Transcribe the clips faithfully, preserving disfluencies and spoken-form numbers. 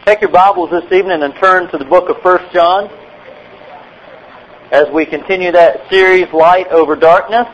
Take your Bibles this evening and turn to the book of First John as we continue that series, Light Over Darkness.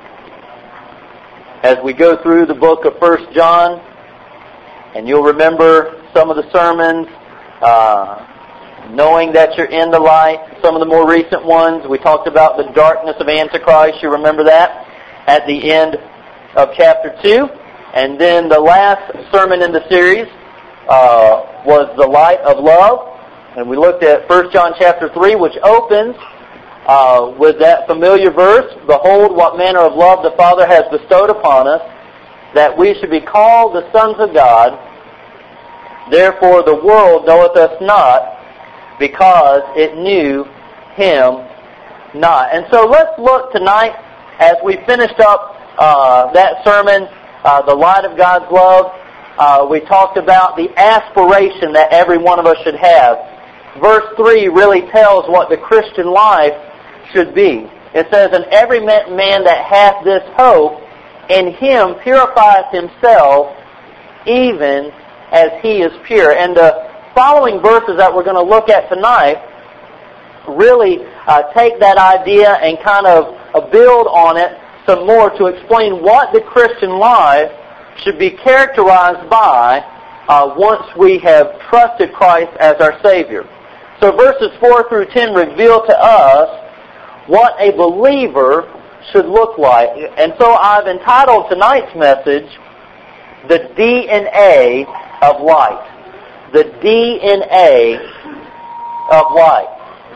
As we go through the book of First John, and you'll remember some of the sermons, uh, knowing that you're in the light. Some of the more recent ones, we talked about the darkness of Antichrist. You remember that at the end of chapter two. And then the last sermon in the series uh, was the light of love. And we looked at First John chapter three, which opens uh, with that familiar verse, "Behold, what manner of love the Father has bestowed upon us, that we should be called the sons of God. Therefore the world knoweth us not, because it knew Him not." And so let's look tonight, as we finished up uh, that sermon, uh, the light of God's love. Uh, we talked about the aspiration that every one of us should have. Verse three really tells what the Christian life should be. It says, "And every man that hath this hope in Him purifieth himself, even as He is pure." And the following verses that we're going to look at tonight really uh, take that idea and kind of uh, build on it some more to explain what the Christian life should be characterized by uh, once we have trusted Christ as our Savior. So verses four through ten reveal to us what a believer should look like. And so I've entitled tonight's message, "The D N A of Light." The D N A of light.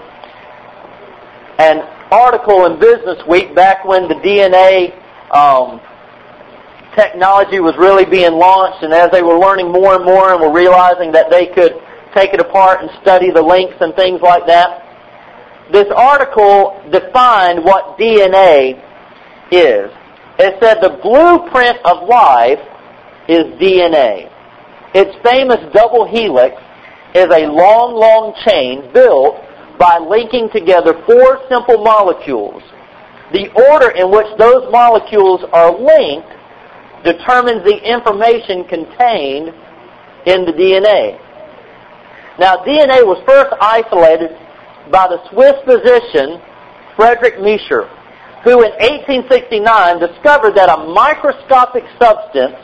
An article in Business Week, back when the D N A um, technology was really being launched, and as they were learning more and more and were realizing that they could take it apart and study the links and things like that, this article defined what D N A is. It said the blueprint of life is D N A. Its famous double helix is a long, long chain built by linking together four simple molecules. The order in which those molecules are linked determines the information contained in the D N A. Now, D N A was first isolated by the Swiss physician Friedrich Miescher, who in eighteen sixty-nine discovered that a microscopic substance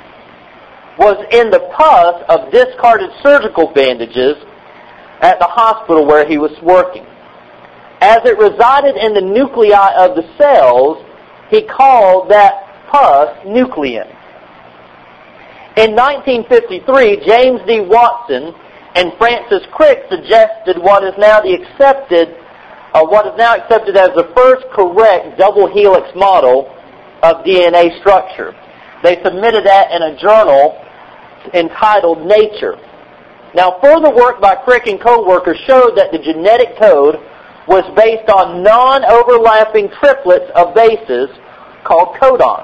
was in the pus of discarded surgical bandages at the hospital where he was working. As it resided in the nuclei of the cells, he called that pus nuclein. In nineteen fifty-three, James D. Watson and Francis Crick suggested what is now the accepted, uh, what is now accepted as the first correct double helix model of D N A structure. They submitted that in a journal entitled Nature. Now, further work by Crick and co-workers showed that the genetic code was based on non-overlapping triplets of bases called codons.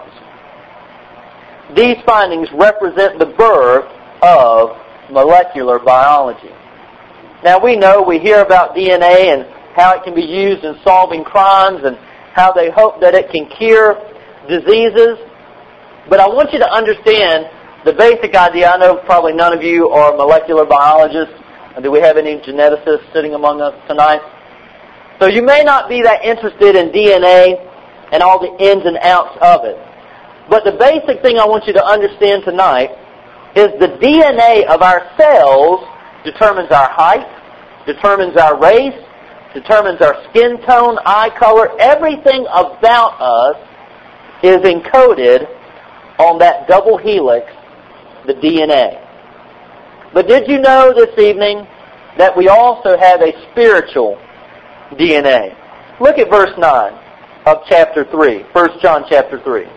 These findings represent the birth of molecular biology. Now, we know, we hear about D N A and how it can be used in solving crimes and how they hope that it can cure diseases. But I want you to understand the basic idea. I know probably none of you are molecular biologists. Do we have any geneticists sitting among us tonight? So you may not be that interested in D N A and all the ins and outs of it. But the basic thing I want you to understand tonight is the D N A of our cells determines our height, determines our race, determines our skin tone, eye color. Everything about us is encoded on that double helix, the D N A. But did you know this evening that we also have a spiritual D N A? Look at verse nine of chapter three, First John chapter three.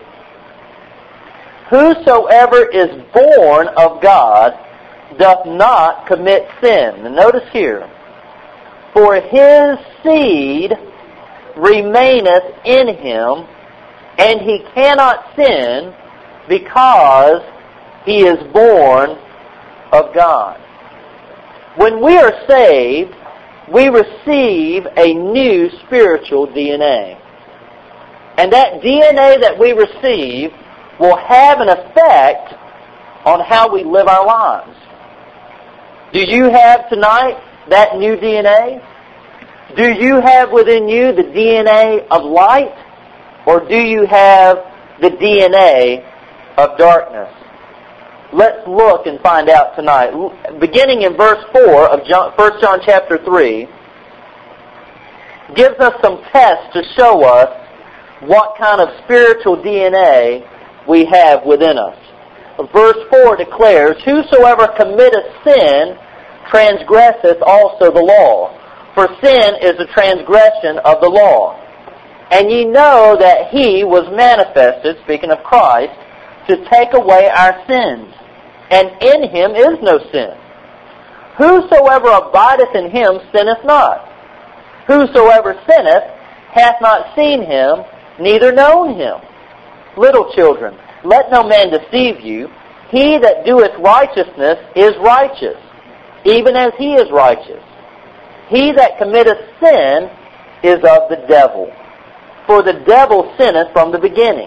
"Whosoever is born of God doth not commit sin." And notice here, "For his seed remaineth in him, and he cannot sin, because he is born of God." When we are saved, we receive a new spiritual D N A. And that D N A that we receive will have an effect on how we live our lives. Do you have tonight that new D N A? Do you have within you the D N A of light? Or do you have the D N A of darkness? Let's look and find out tonight. Beginning in verse four of First John chapter three, gives us some tests to show us what kind of spiritual D N A we have within us. Verse four declares, "Whosoever committeth sin transgresseth also the law. For sin is a transgression of the law. And ye know that He was manifested," speaking of Christ, "to take away our sins. And in Him is no sin. Whosoever abideth in Him sinneth not. Whosoever sinneth hath not seen Him, neither known Him. Little children, let no man deceive you. He that doeth righteousness is righteous, even as He is righteous. He that committeth sin is of the devil. For the devil sinneth from the beginning.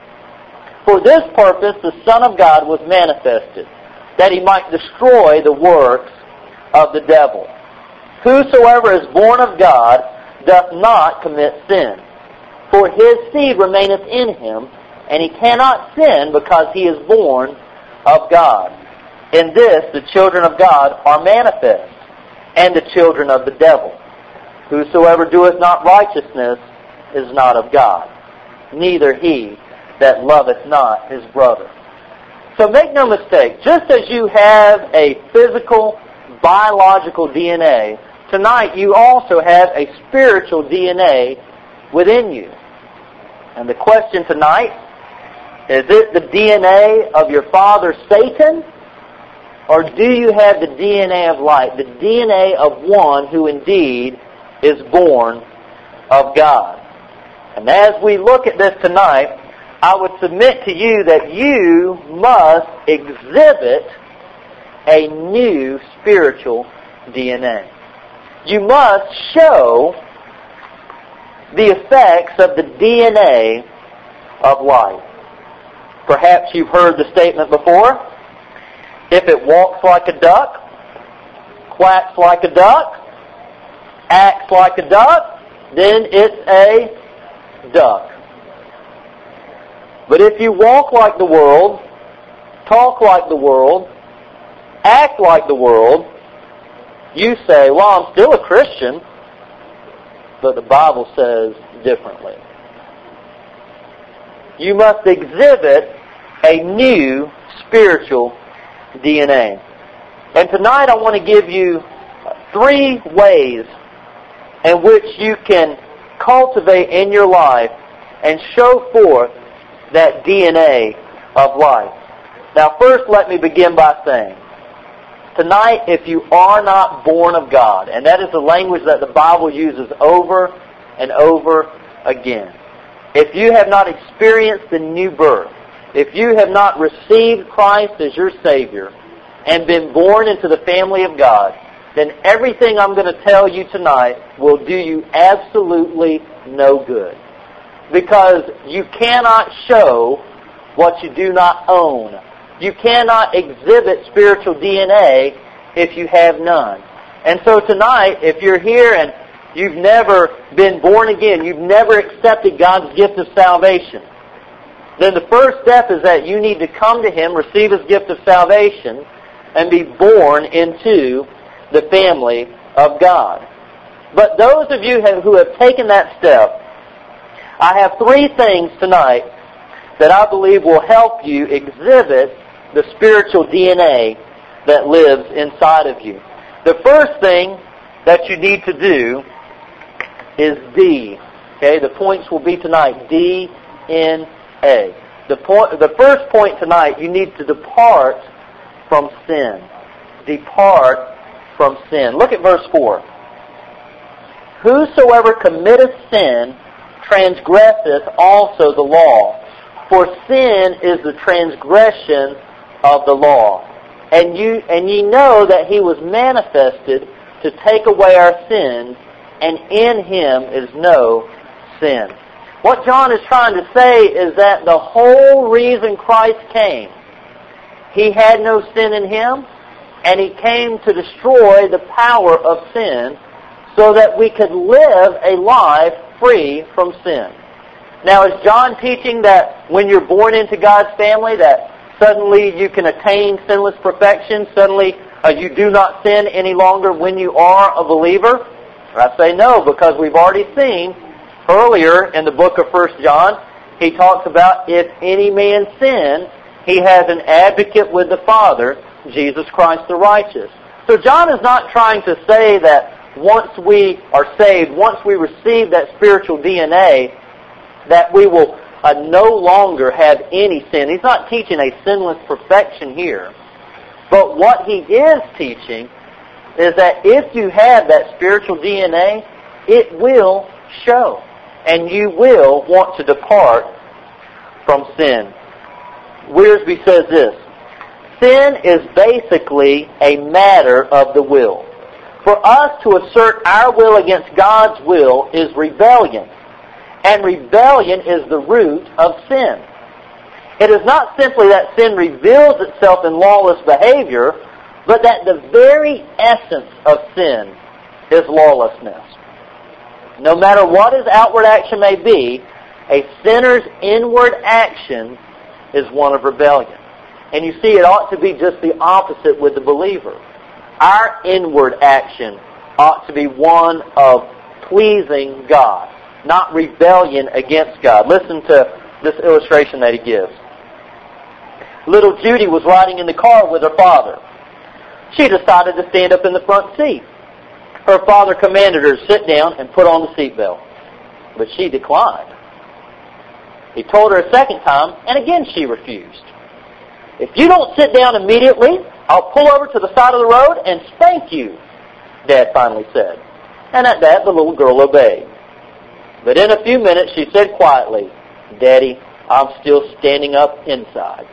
For this purpose the Son of God was manifested, that He might destroy the works of the devil. Whosoever is born of God doth not commit sin. For his seed remaineth in him, and he cannot sin because he is born of God. In this the children of God are manifest, and the children of the devil. Whosoever doeth not righteousness is not of God, neither he that loveth not his brother." So make no mistake, just as you have a physical, biological D N A, tonight you also have a spiritual D N A within you. And the question tonight, is it the D N A of your father Satan? Or do you have the D N A of light, the D N A of one who indeed is born of God? And as we look at this tonight, I would submit to you that you must exhibit a new spiritual D N A. You must show the effects of the D N A of light. Perhaps you've heard the statement before: if it walks like a duck, quacks like a duck, acts like a duck, then it's a duck. But if you walk like the world, talk like the world, act like the world, you say, "Well, I'm still a Christian," but the Bible says differently. You must exhibit a new spiritual D N A. And tonight I want to give you three ways in which you can cultivate in your life and show forth that D N A of life. Now first, let me begin by saying, tonight, if you are not born of God, and that is the language that the Bible uses over and over again, if you have not experienced the new birth, if you have not received Christ as your Savior and been born into the family of God, then everything I'm going to tell you tonight will do you absolutely no good. Because you cannot show what you do not own. You cannot exhibit spiritual D N A if you have none. And so tonight, if you're here and you've never been born again, you've never accepted God's gift of salvation, then the first step is that you need to come to Him, receive His gift of salvation, and be born into the family of God. But those of you who have taken that step, I have three things tonight that I believe will help you exhibit the spiritual D N A that lives inside of you. The first thing that you need to do is D. Okay, the points will be tonight, D N A. The point, the first point tonight, you need to depart from sin. Depart from sin. Look at verse four. "Whosoever committeth sin transgresseth also the law, for sin is the transgression of the law. And you and ye know that He was manifested to take away our sins, and in Him is no sin." What John is trying to say is that the whole reason Christ came, He had no sin in Him, and He came to destroy the power of sin so that we could live a life free from sin. Now, is John teaching that when you're born into God's family that suddenly you can attain sinless perfection, suddenly uh, you do not sin any longer when you are a believer? I say no, because we've already seen earlier in the book of First John, he talks about if any man sin, he has an advocate with the Father, Jesus Christ the righteous. So John is not trying to say that once we are saved, once we receive that spiritual D N A, that we will uh, no longer have any sin. He's not teaching a sinless perfection here. But what he is teaching is that if you have that spiritual D N A, it will show. And you will want to depart from sin. Wiersbe says this: sin is basically a matter of the will. For us to assert our will against God's will is rebellion. And rebellion is the root of sin. It is not simply that sin reveals itself in lawless behavior, but that the very essence of sin is lawlessness. No matter what his outward action may be, a sinner's inward action is one of rebellion. And you see, it ought to be just the opposite with the believer. Our inward action ought to be one of pleasing God, not rebellion against God. Listen to this illustration that he gives. Little Judy was riding in the car with her father. She decided to stand up in the front seat. Her father commanded her to sit down and put on the seatbelt, but she declined. He told her a second time, and again she refused. If you don't sit down immediately, I'll pull over to the side of the road and spank you, Dad finally said. And at that, the little girl obeyed. But in a few minutes, she said quietly, Daddy, I'm still standing up inside.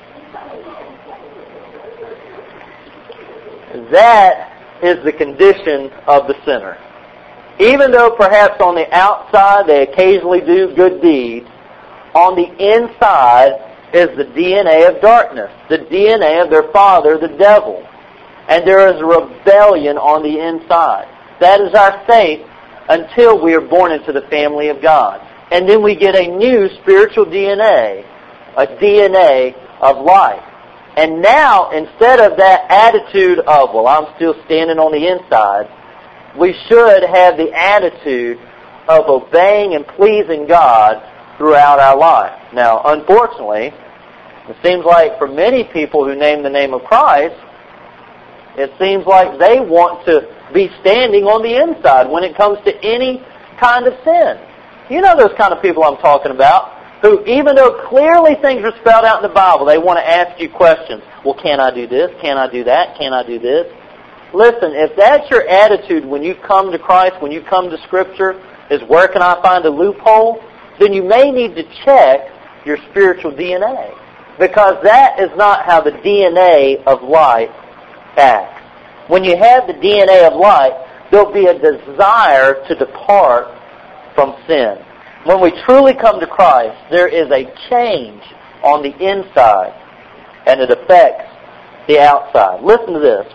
That is the condition of the sinner. Even though perhaps on the outside they occasionally do good deeds, on the inside is the D N A of darkness, the D N A of their father, the devil. And there is a rebellion on the inside. That is our state until we are born into the family of God. And then we get a new spiritual D N A, a D N A of life. And now, instead of that attitude of, well, I'm still standing on the inside, we should have the attitude of obeying and pleasing God throughout our life. Now, unfortunately, it seems like for many people who name the name of Christ, it seems like they want to be standing on the inside when it comes to any kind of sin. You know those kind of people I'm talking about, who even though clearly things are spelled out in the Bible, they want to ask you questions. Well, can I do this? Can I do that? Can I do this? Listen, if that's your attitude when you come to Christ, when you come to Scripture, is where can I find a loophole? Then you may need to check your spiritual D N A. Because that is not how the D N A of light acts. When you have the D N A of light, there'll be a desire to depart from sin. When we truly come to Christ, there is a change on the inside, and it affects the outside. Listen to this.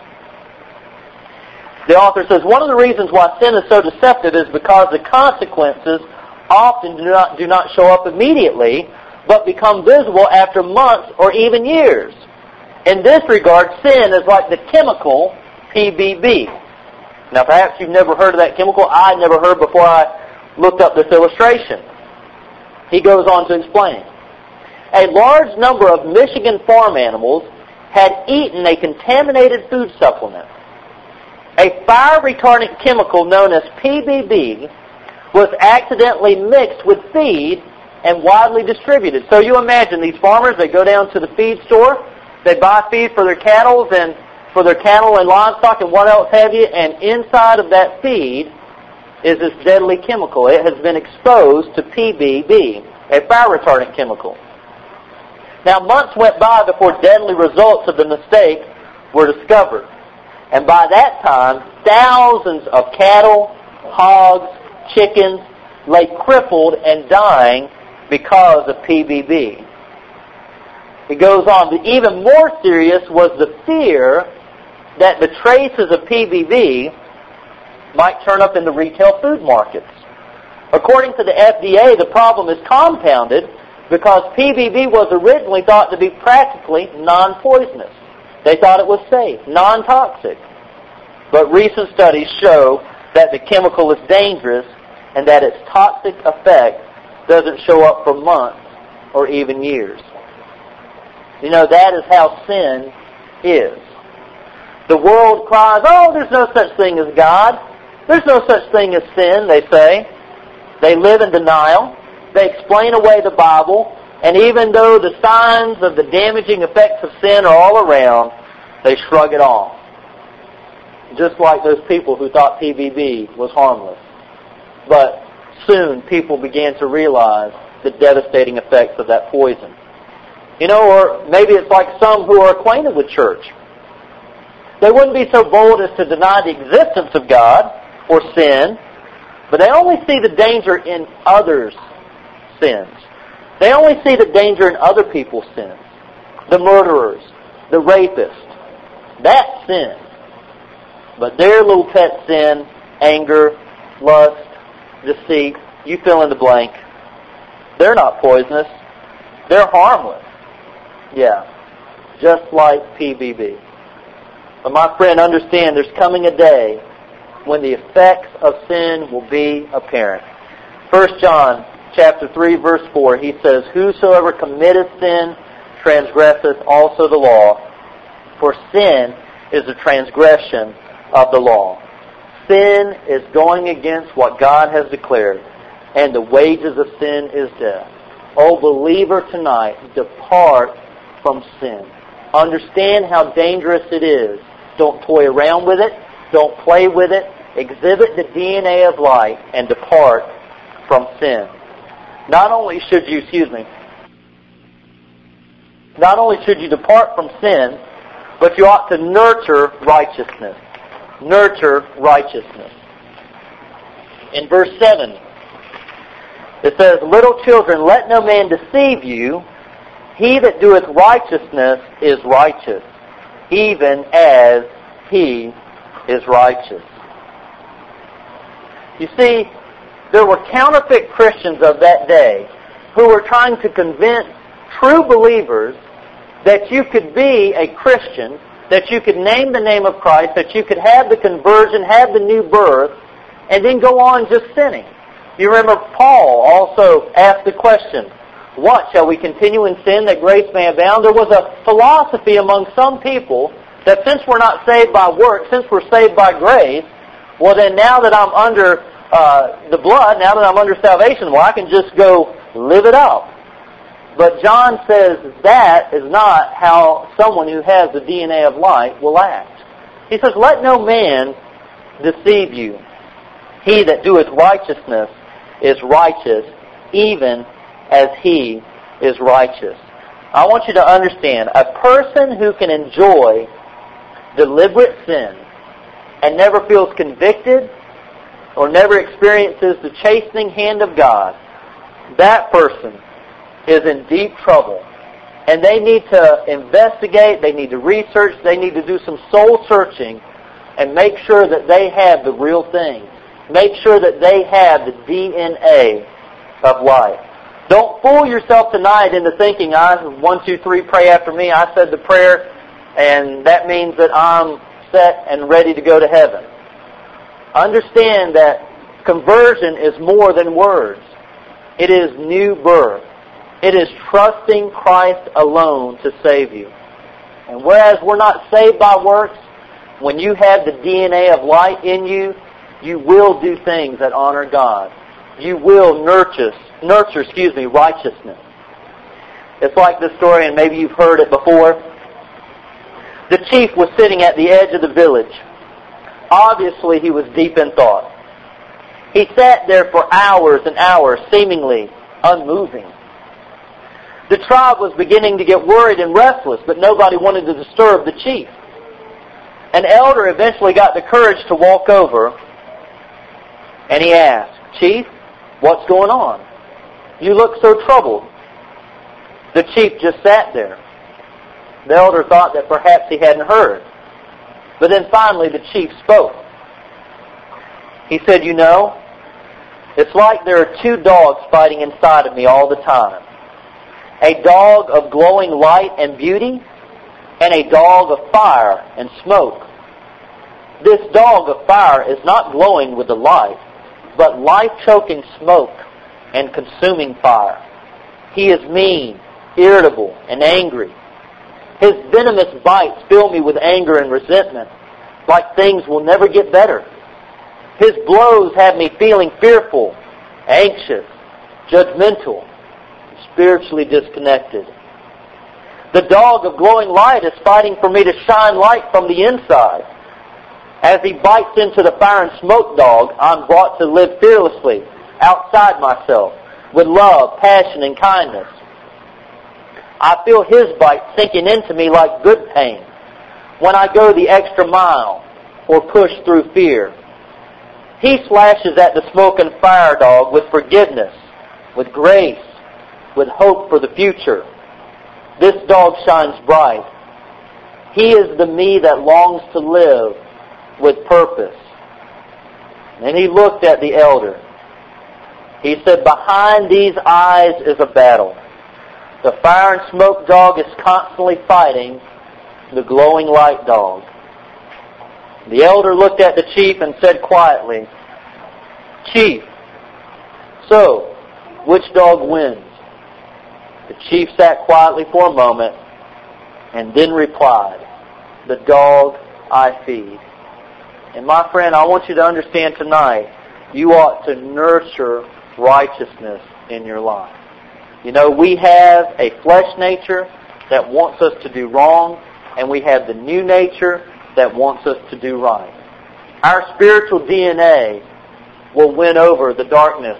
The author says, one of the reasons why sin is so deceptive is because the consequences often do not, do not show up immediately, but become visible after months or even years. In this regard, sin is like the chemical P B B. Now, perhaps you've never heard of that chemical. I had never heard before I looked up this illustration. He goes on to explain. A large number of Michigan farm animals had eaten a contaminated food supplement. A fire-retardant chemical known as P B B was accidentally mixed with feed and widely distributed. So you imagine these farmers, they go down to the feed store, they buy feed for their cattle and for their cattle and livestock and what else have you, and inside of that feed is this deadly chemical. It has been exposed to P B B, a fire-retardant chemical. Now, months went by before deadly results of the mistake were discovered. And by that time, thousands of cattle, hogs, chickens lay crippled and dying because of P B B. It goes on. But even more serious was the fear that the traces of P B B might turn up in the retail food markets. According to the F D A, the problem is compounded because P B B was originally thought to be practically non-poisonous. They thought it was safe, non-toxic. But recent studies show that the chemical is dangerous and that its toxic effect doesn't show up for months or even years. You know, that is how sin is. The world cries, oh, there's no such thing as God. There's no such thing as sin, they say. They live in denial. They explain away the Bible. And even though the signs of the damaging effects of sin are all around, they shrug it off. Just like those people who thought P B B was harmless. But soon people began to realize the devastating effects of that poison. You know, or maybe it's like some who are acquainted with church. They wouldn't be so bold as to deny the existence of God or sin, but they only see the danger in others' sins. They only see the danger in other people's sins. The murderers, the rapists. That's sin. But their little pet sin, anger, lust, deceit, you fill in the blank, they're not poisonous. They're harmless. Yeah, just like P B B. But my friend, understand there's coming a day when the effects of sin will be apparent. First John chapter three, verse four, he says, whosoever committeth sin transgresseth also the law, for sin is a transgression of the law. Sin is going against what God has declared, and the wages of sin is death. Oh, believer, tonight, depart from sin. Understand how dangerous it is. Don't toy around with it. Don't play with it. Exhibit the D N A of light and depart from sin. Not only should you, excuse me, not only should you depart from sin, but you ought to nurture righteousness. Nurture righteousness. In verse seven, it says, little children, let no man deceive you. He that doeth righteousness is righteous, even as he is righteous. You see, there were counterfeit Christians of that day who were trying to convince true believers that you could be a Christian, that you could name the name of Christ, that you could have the conversion, have the new birth, and then go on just sinning. You remember Paul also asked the question, what, shall we continue in sin that grace may abound? There was a philosophy among some people that since we're not saved by works, since we're saved by grace, well then now that I'm under uh, the blood, now that I'm under salvation, well I can just go live it out. But John says that is not how someone who has the D N A of light will act. He says, let no man deceive you. He that doeth righteousness is righteous, even as he is righteous. I want you to understand, a person who can enjoy deliberate sin and never feels convicted or never experiences the chastening hand of God, that person is in deep trouble. And they need to investigate, they need to research, they need to do some soul searching and make sure that they have the real thing. Make sure that they have the D N A of life. Don't fool yourself tonight into thinking, I one, two, three, pray after me. I said the prayer, and that means that I'm set and ready to go to heaven. Understand that conversion is more than words. It is new birth. It is trusting Christ alone to save you. And whereas we're not saved by works, when you have the D N A of light in you, you will do things that honor God. You will nurture, nurture, excuse me, righteousness. It's like this story, and maybe you've heard it before. The chief was sitting at the edge of the village. Obviously, he was deep in thought. He sat there for hours and hours, seemingly unmoving. The tribe was beginning to get worried and restless, but nobody wanted to disturb the chief. An elder eventually got the courage to walk over, and he asked, Chief, what's going on? You look so troubled. The chief just sat there. The elder thought that perhaps he hadn't heard. But then finally the chief spoke. He said, you know, it's like there are two dogs fighting inside of me all the time. A dog of glowing light and beauty, and a dog of fire and smoke. This dog of fire is not glowing with the light, but life-choking smoke and consuming fire. He is mean, irritable, and angry. His venomous bites fill me with anger and resentment, like things will never get better. His blows have me feeling fearful, anxious, judgmental, spiritually disconnected. The dog of glowing light is fighting for me to shine light from the inside. As he bites into the fire and smoke dog, I'm brought to live fearlessly, outside myself, with love, passion, and kindness. I feel his bite sinking into me like good pain when I go the extra mile or push through fear. He slashes at the smoke and fire dog with forgiveness, with grace, with hope for the future. This dog shines bright. He is the me that longs to live with purpose. And he looked at the elder. He said, behind these eyes is a battle. The fire and smoke dog is constantly fighting the glowing light dog. The elder looked at the chief and said quietly, Chief, so, which dog wins? The chief sat quietly for a moment and then replied, the dog I feed. And my friend, I want you to understand tonight, you ought to nurture righteousness in your life. You know, we have a flesh nature that wants us to do wrong, and we have the new nature that wants us to do right. Our spiritual D N A will win over the darkness,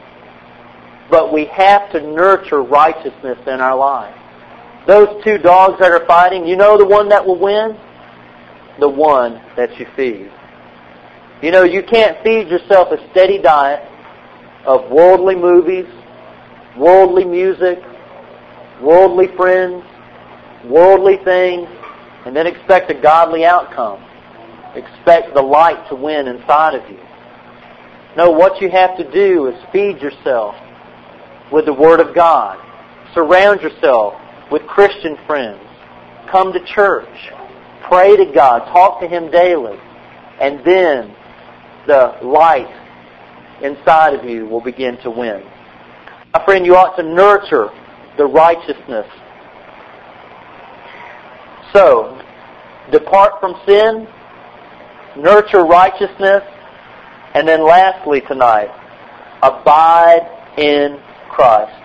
but we have to nurture righteousness in our life. Those two dogs that are fighting, you know the one that will win? The one that you feed. You know, you can't feed yourself a steady diet of worldly movies, worldly music, worldly friends, worldly things, and then expect a godly outcome. Expect the light to win inside of you. No, what you have to do is feed yourself with the Word of God. Surround yourself with Christian friends. Come to church. Pray to God. Talk to Him daily. And then the light inside of you will begin to win. My friend, you ought to nurture the righteousness. So, depart from sin, nurture righteousness, and then lastly tonight, abide in Christ.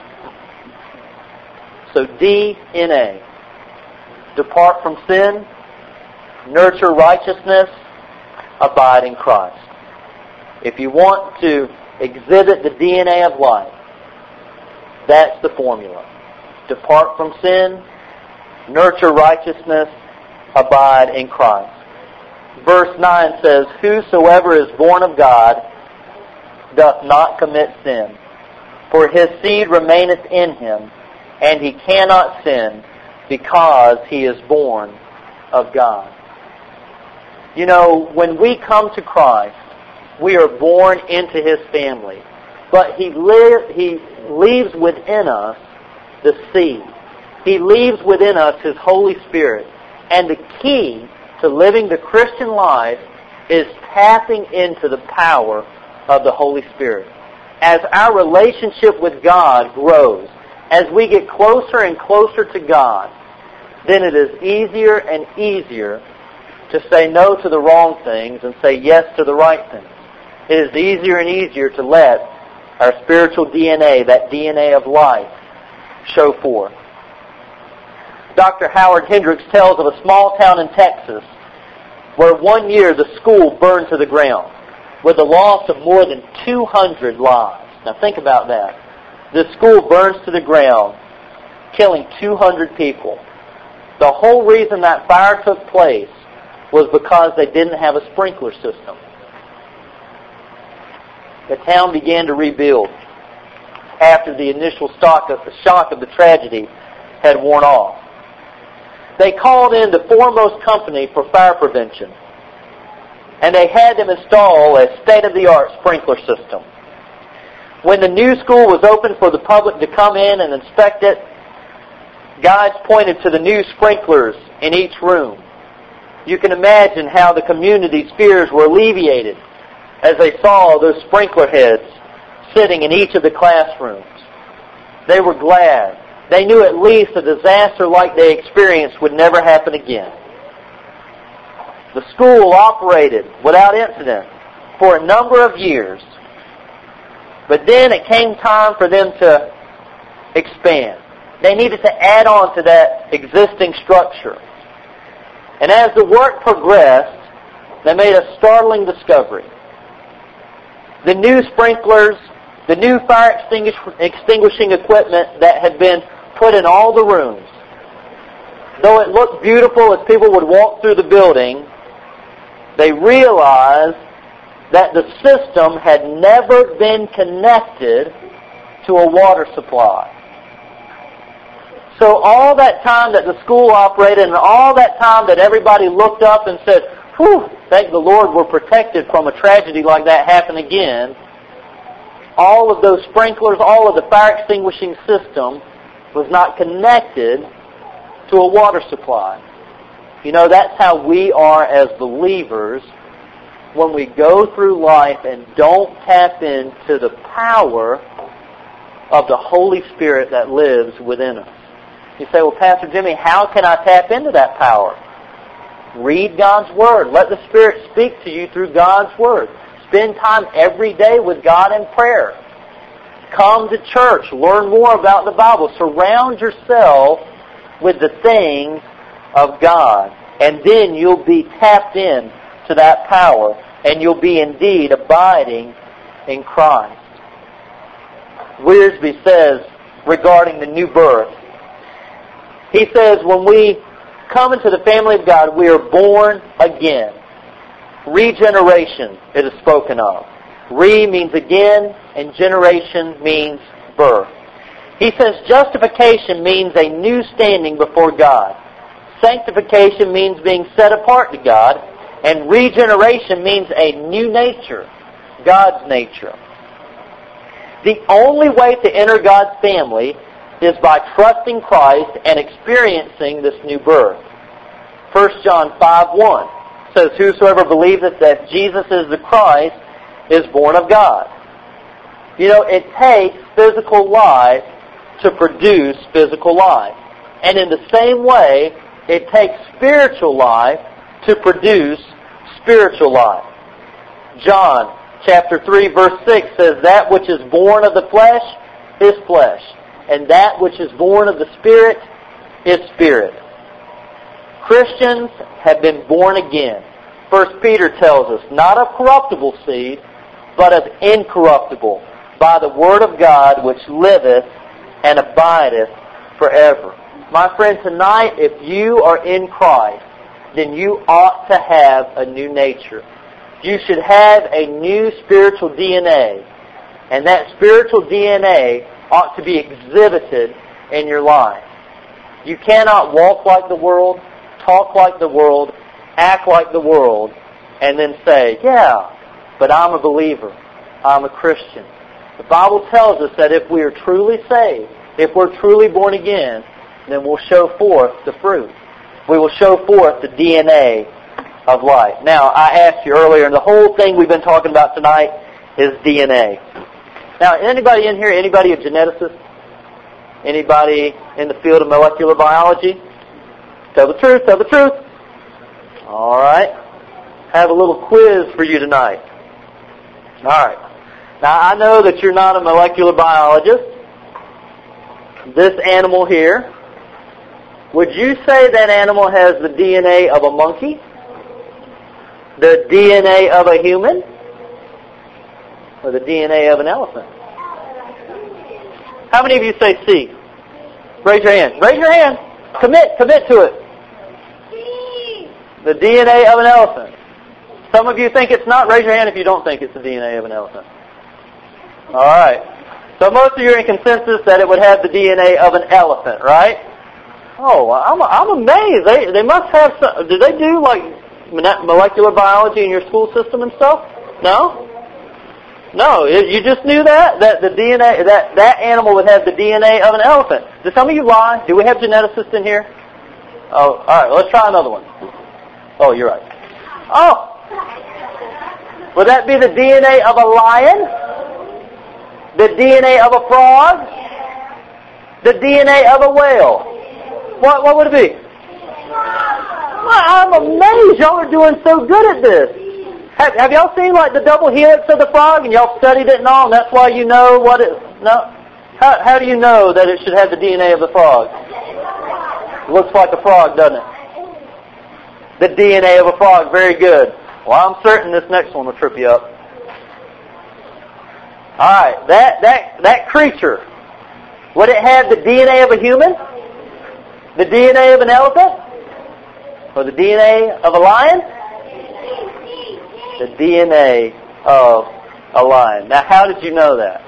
So D N A. Depart from sin, nurture righteousness, abide in Christ. If you want to exhibit the D N A of life, that's the formula. Depart from sin, nurture righteousness, abide in Christ. Verse nine says, whosoever is born of God doth not commit sin, for his seed remaineth in him, and he cannot sin, because he is born of God. You know, when we come to Christ, we are born into His family. But He, li- he leaves within us the seed. He leaves within us His Holy Spirit. And the key to living the Christian life is tapping into the power of the Holy Spirit. As our relationship with God grows, as we get closer and closer to God, then it is easier and easier to say no to the wrong things and say yes to the right things. It is easier and easier to let our spiritual D N A, that D N A of life, show forth. Doctor Howard Hendricks tells of a small town in Texas where one year the school burned to the ground with the loss of more than two hundred lives. Now think about that. The school burns to the ground, killing two hundred people. The whole reason that fire took place was because they didn't have a sprinkler system. The town began to rebuild after the initial shock of the, shock of the tragedy had worn off. They called in the foremost company for fire prevention, and they had them install a state-of-the-art sprinkler system. When the new school was open for the public to come in and inspect it, guides pointed to the new sprinklers in each room. You can imagine how the community's fears were alleviated as they saw those sprinkler heads sitting in each of the classrooms. They were glad. They knew at least a disaster like they experienced would never happen again. The school operated without incident for a number of years. But then it came time for them to expand. They needed to add on to that existing structure. And as the work progressed, they made a startling discovery. The new sprinklers, the new fire extinguish- extinguishing equipment that had been put in all the rooms, though it looked beautiful as people would walk through the building, they realized that the system had never been connected to a water supply. So all that time that the school operated and all that time that everybody looked up and said, whew, thank the Lord we're protected from a tragedy like that happen again, all of those sprinklers, all of the fire extinguishing system was not connected to a water supply. You know, that's how we are as believers when we go through life and don't tap into the power of the Holy Spirit that lives within us. You say, well, Pastor Jimmy, how can I tap into that power? Read God's Word. Let the Spirit speak to you through God's Word. Spend time every day with God in prayer. Come to church. Learn more about the Bible. Surround yourself with the things of God. And then you'll be tapped in to that power. And you'll be indeed abiding in Christ. Wiersbe says regarding the new birth, he says when we come into the family of God, we are born again. Regeneration, it is spoken of. Re means again, and generation means birth. He says justification means a new standing before God. Sanctification means being set apart to God. And regeneration means a new nature, God's nature. The only way to enter God's family is by trusting Christ and experiencing this new birth. First John five one says, whosoever believeth that Jesus is the Christ is born of God. You know, it takes physical life to produce physical life. And in the same way, it takes spiritual life to produce spiritual life. John chapter three verse six says, that which is born of the flesh is flesh, and that which is born of the Spirit is spirit. Christians have been born again. First Peter tells us, not of corruptible seed, but of incorruptible, by the word of God which liveth and abideth forever. My friend, tonight, if you are in Christ, then you ought to have a new nature. You should have a new spiritual D N A. And that spiritual D N A ought to be exhibited in your life. You cannot walk like the world, talk like the world, act like the world, and then say, yeah, but I'm a believer. I'm a Christian. The Bible tells us that if we are truly saved, if we're truly born again, then we'll show forth the fruit. We will show forth the D N A of life. Now, I asked you earlier, and the whole thing we've been talking about tonight is D N A. Now, anybody in here, anybody a geneticist? Anybody in the field of molecular biology? Tell the truth, tell the truth. All right. I have a little quiz for you tonight. All right. Now, I know that you're not a molecular biologist. This animal here, would you say that animal has the D N A of a monkey? The D N A of a human? Or the D N A of an elephant? How many of you say C? Raise your hand. Raise your hand. Commit. Commit to it. The D N A of an elephant. Some of you think it's not. Raise your hand if you don't think it's the D N A of an elephant. All right. So most of you are in consensus that it would have the D N A of an elephant, right? Oh, I'm I'm amazed. They they must have some. Do they do like molecular biology in your school system and stuff? No? No, you just knew that? That the D N A, that, that animal would have the D N A of an elephant. Did some of you lie? Do we have geneticists in here? Oh, alright, let's try another one. Oh, you're right. Oh! Would that be the D N A of a lion? The D N A of a frog? The D N A of a whale? What, what would it be? Well, I'm amazed y'all are doing so good at this. Have, have y'all seen like the double helix of the frog and y'all studied it and all and that's why you know what it... No? How, how do you know that it should have the D N A of the frog? It looks like a frog, doesn't it? The D N A of a frog, very good. Well, I'm certain this next one will trip you up. Alright, that, that, that creature, would it have the D N A of a human? The D N A of an elephant? Or the D N A of a lion? The D N A of a lion. Now, how did you know that?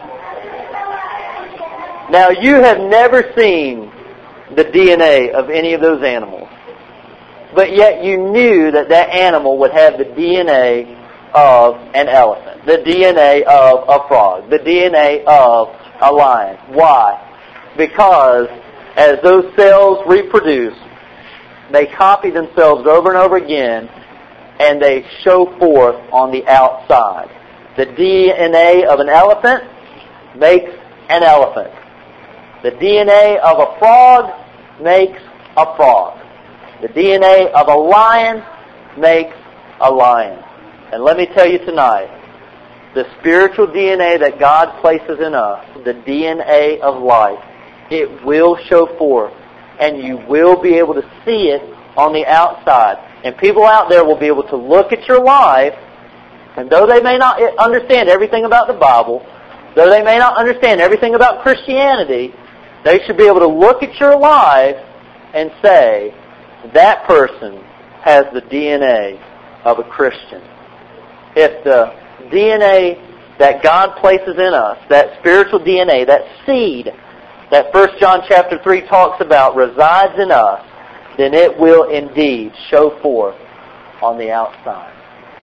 Now, you have never seen the D N A of any of those animals. But yet you knew that that animal would have the D N A of an elephant, the D N A of a frog, the D N A of a lion. Why? Because as those cells reproduce, they copy themselves over and over again, and they show forth on the outside. The D N A of an elephant makes an elephant. The D N A of a frog makes a frog. The D N A of a lion makes a lion. And let me tell you tonight, the spiritual D N A that God places in us, the D N A of life, it will show forth, and you will be able to see it on the outside. And people out there will be able to look at your life, and though they may not understand everything about the Bible, though they may not understand everything about Christianity, they should be able to look at your life and say, that person has the D N A of a Christian. If the D N A that God places in us, that spiritual D N A, that seed that First John chapter three talks about resides in us, then it will indeed show forth on the outside.